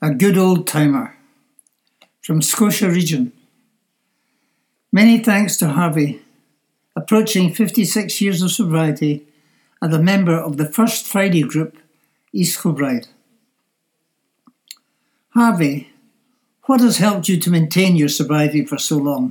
a good old timer from Scotia region. Many thanks to Harvey, approaching 56 years of sobriety and a member of the First Friday group, East Kilbride. Harvey, what has helped you to maintain your sobriety for so long?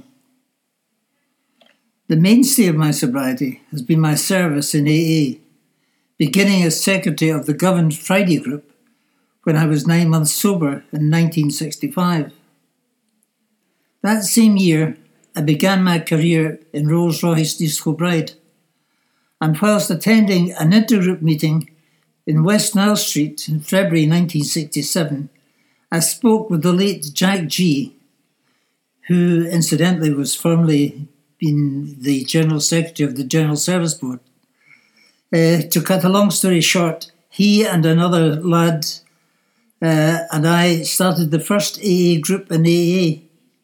The mainstay of my sobriety has been my service in AA, beginning as secretary of the governed Friday group when I was 9 months sober in 1965. That same year, I began my career in Rolls-Royce East Kilbride, and whilst attending an intergroup meeting in West Nile Street in February 1967, I spoke with the late Jack G, who incidentally was formerly been the General Secretary of the General Service Board. To cut a long story short, he and another lad and I started the first AA group in AA,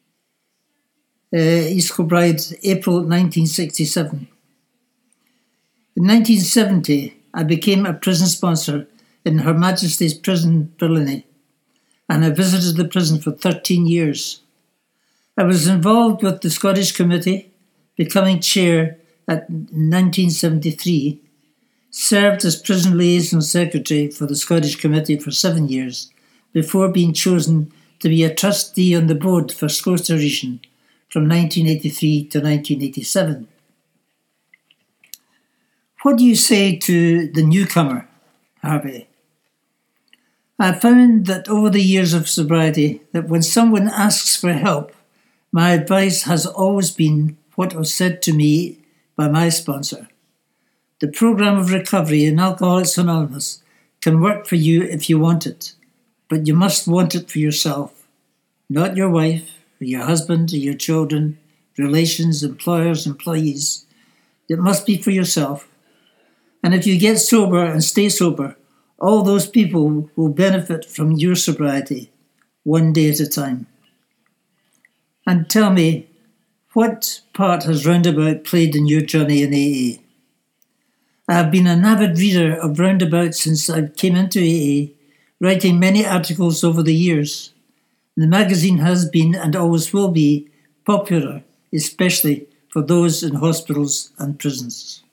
East Kilbride, April 1967. In 1970, I became a prison sponsor in Her Majesty's Prison, Brillinie, and I visited the prison for 13 years. I was involved with the Scottish Committee, becoming chair in 1973, served as Prison Liaison Secretary for the Scottish Committee for 7 years, before being chosen to be a trustee on the board for Scotia Region from 1983 to 1987. What do you say to the newcomer, Harvey? I found that over the years of sobriety, that when someone asks for help, my advice has always been what was said to me by my sponsor. The program of recovery in Alcoholics Anonymous can work for you if you want it, but you must want it for yourself, not your wife, or your husband, or your children, relations, employers, employees. It must be for yourself. And if you get sober and stay sober, all those people will benefit from your sobriety, one day at a time. And tell me, what part has Roundabout played in your journey in AA? I have been an avid reader of Roundabout since I came into AA, writing many articles over the years. The magazine has been and always will be popular, especially for those in hospitals and prisons.